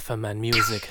Cypherman Music.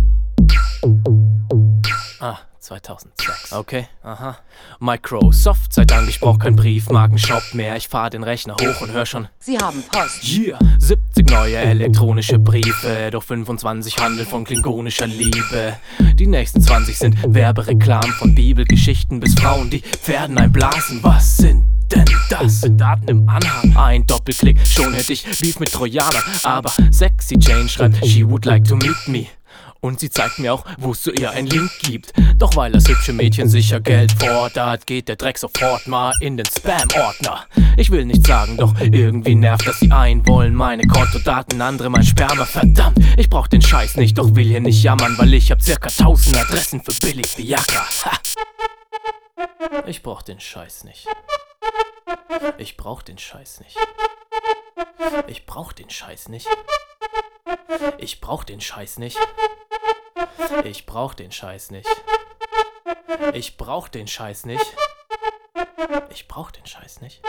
2006. Okay, aha. Microsoft, sei Dank, ich brauch keinen Briefmarkenshop mehr. Ich fahr den Rechner hoch und hör schon: Sie haben Post. Yeah, 70 neue elektronische Briefe, doch 25 handeln von klingonischer Liebe. Die nächsten 20 sind Werbereklamen, von Bibelgeschichten bis Frauen, die Pferden einblasen. Was sind denn das? Daten im Anhang, ein Doppelklick, schon hätte ich Beef mit Trojanern. Aber Sexy Jane schreibt, she would like to meet me. Und sie zeigt mir auch, wo es zu ihr einen Link gibt. Doch weil das hübsche Mädchen sicher Geld fordert, geht der Dreck sofort mal in den Spam-Ordner. Ich will nichts sagen, doch irgendwie nervt, dass sie einwollen meine Kontodaten, andere mein Sperma. Verdammt, ich brauch den Scheiß nicht, doch will hier nicht jammern, weil ich hab circa 1000 Adressen für billig Viagra. Ha. Ich brauch den Scheiß nicht. Ich brauch den Scheiß nicht. Ich brauch den Scheiß nicht. Ich brauch den Scheiß nicht. Ich brauch den Scheiß nicht. Ich brauch den Scheiß nicht. Ich brauch den Scheiß nicht.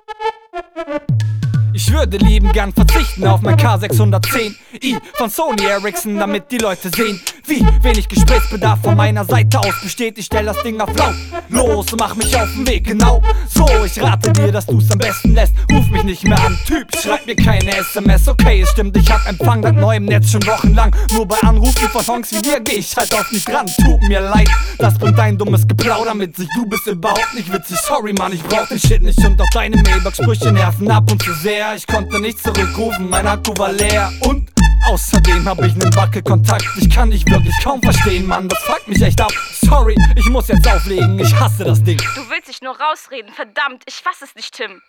Ich würde lieben gern verzichten auf mein K610i von Sony Ericsson, damit die Leute sehen, wie wenig Gesprächsbedarf von meiner Seite aus besteht. Ich stell das Ding auf laut los und mach mich auf den Weg, genau so. Ich rate dir, dass du's am besten lässt. Ruf mich nicht mehr an, Typ, schreib mir keine SMS. Okay, es stimmt, ich hab Empfang dank neuem Netz schon wochenlang. Nur bei Anrufen von Songs wie dir geh ich halt auf nicht ran. Tut mir leid, das bringt dein dummes Geplauder mit sich. Du bist überhaupt nicht witzig, sorry Mann, ich brauch den Shit nicht. Und auch deine Mailbox-Sprüche nerven ab und zu sehr. Ich konnte nicht zurückrufen, mein Akku war leer. Und außerdem hab ich nen Wackelkontakt. Ich kann dich wirklich kaum verstehen, Mann, das fuckt mich echt ab. Sorry, ich muss jetzt auflegen, ich hasse das Ding. Du willst dich nur rausreden, verdammt, ich fass es nicht, Tim.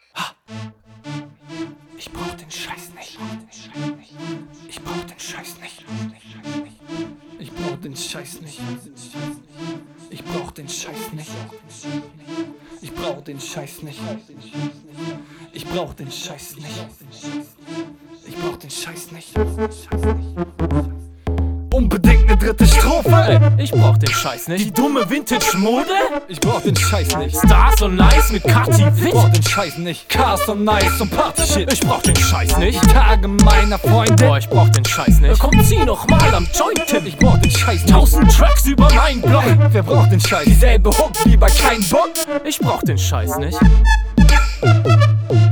Ich brauch den Scheiß nicht. Ich brauch den Scheiß nicht. Ich brauch den Scheiß nicht. Ich brauch den Scheiß nicht. Ich brauch den Scheiß nicht. Ich brauch den Scheiß nicht. Ich brauch den Scheiß nicht. Unbedingt ne dritte Strophe. Ich brauch den Scheiß nicht. Die dumme Vintage-Mode? Ich brauch den Scheiß nicht. Stars und Nice mit Kati Ich Witt? brauch den Scheiß nicht. Cars und Nice und Party-Shit. Ich brauch den Scheiß nicht. Die Tage meiner Freunde. Boah, ich brauch den Scheiß nicht. Komm, zieh noch mal am Joint, Tim. Ich brauch den Scheiß nicht. 1000 Tracks über meinen Blog. Wer braucht den Scheiß? Dieselbe Hook wie bei kein Bock. Ich brauch den Scheiß nicht.